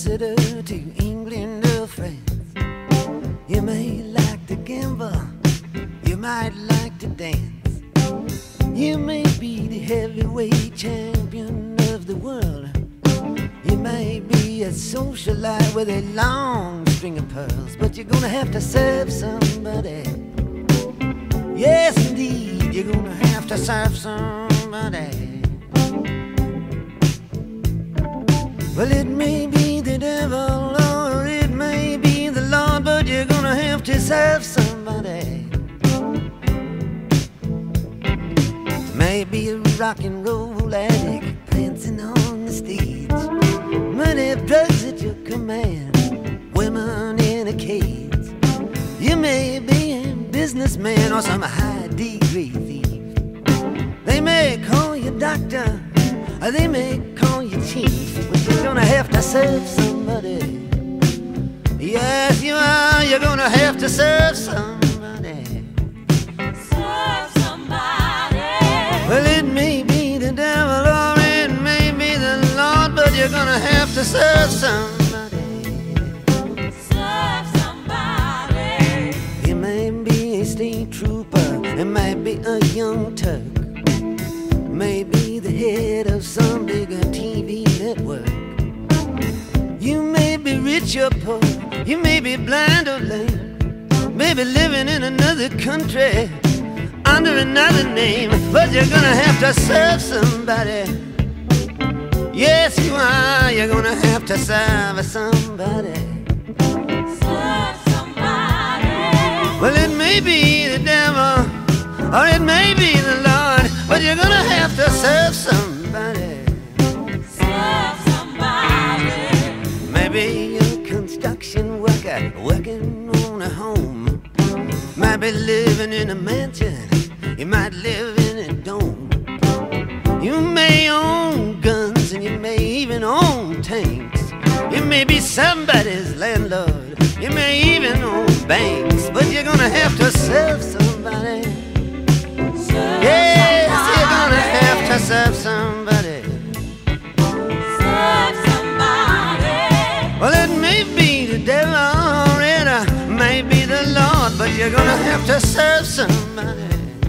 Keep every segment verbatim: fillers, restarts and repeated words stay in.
ambassador to England or France. You may like to gamble, you might like to dance. You may be the heavyweight champion of the world. You may be a socialite with a long string of pearls, but you're gonna have to serve somebody. Yes, indeed, you're gonna have to serve somebody. Well, it may be the devil or it may be the Lord, but you're gonna have to serve somebody. Maybe a rock and roll addict prancing on the stage, money of drugs at your command, women in a cage. You may be a businessman or some high degree thief. They may call you doctor, or they may call you chief, but you're gonna have to serve somebody. Yes, you are, you're gonna have to serve somebody. Serve somebody. Well, it may be the devil or it may be the Lord, but you're gonna have to serve somebody. Serve somebody. You may be a state trooper, it might be a young Turk, maybe the head of some bigger T V network. You may be rich or poor, you may be blind or lame, maybe living in another country under another name, but you're gonna have to serve somebody. Yes, you are, you're gonna have to serve somebody. Serve somebody. Well, it may be the devil or it may be the Lord, but you're gonna have to serve somebody. Serve somebody. Maybe a construction worker working on a home, might be living in a mansion, you might live in a dome. You may own guns and you may even own tanks. You may be somebody's landlord, you may even own banks, but you're gonna have to serve somebody. Serve Yes, somebody. you're gonna have to serve somebody. Serve somebody. Well, it may be the devil or it uh, may be the Lord, but you're gonna have to serve somebody.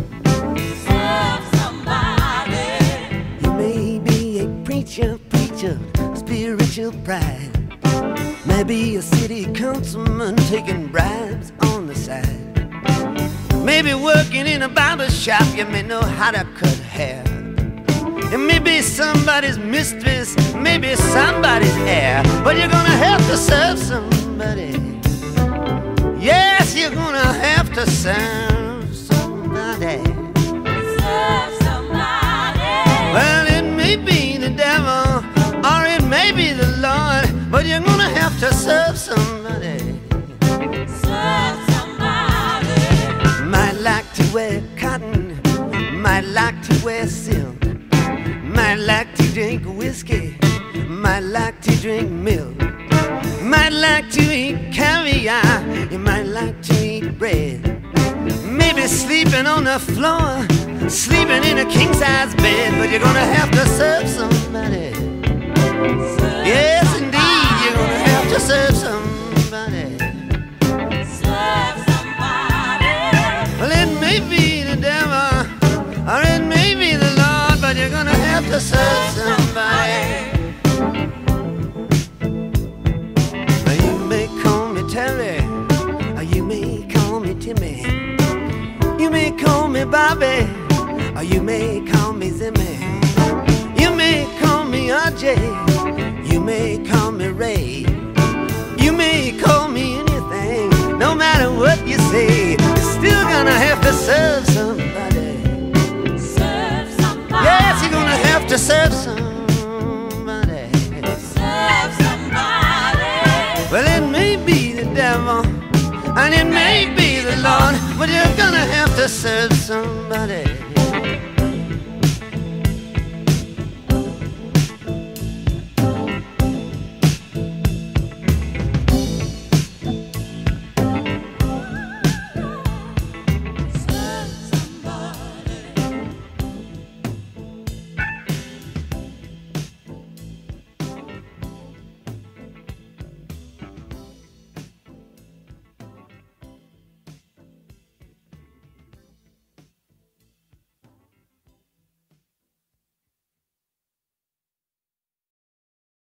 Serve somebody. You may be a preacher, preacher, spiritual pride. Maybe a city councilman taking bribes on the side. Maybe working in a barber shop, you may know how to cut hair. It may be somebody's mistress, maybe somebody's heir, but you're gonna have to serve somebody. Yes, you're gonna have to serve somebody. Serve somebody. Well, it may be the devil or it may be the Lord, but you're gonna have to serve somebody. Serve somebody. Might like to wear cotton, might like to wear silk, might like to drink whiskey, might like to drink milk, might like to eat caviar, you might like to eat bread. Maybe sleeping on the floor, sleeping in a king-size bed, but you're gonna have to serve somebody. Serve Yes, indeed, somebody. you're gonna have to serve somebody. Serve somebody. Well, it may be the devil or it may be the Lord, but you're gonna have to serve somebody. Now, you may call me Terry, or you may call me Timmy. You may call me Bobby, or you may call me Zimmy. You may call me R J, you may call me Ray. You may call me anything, no matter what you say, you're still gonna have to serve somebody. Serve somebody. Yes, you're gonna have to serve somebody. Serve somebody. Well, it may be the devil and it may be the Lord, but you're gonna have to serve somebody.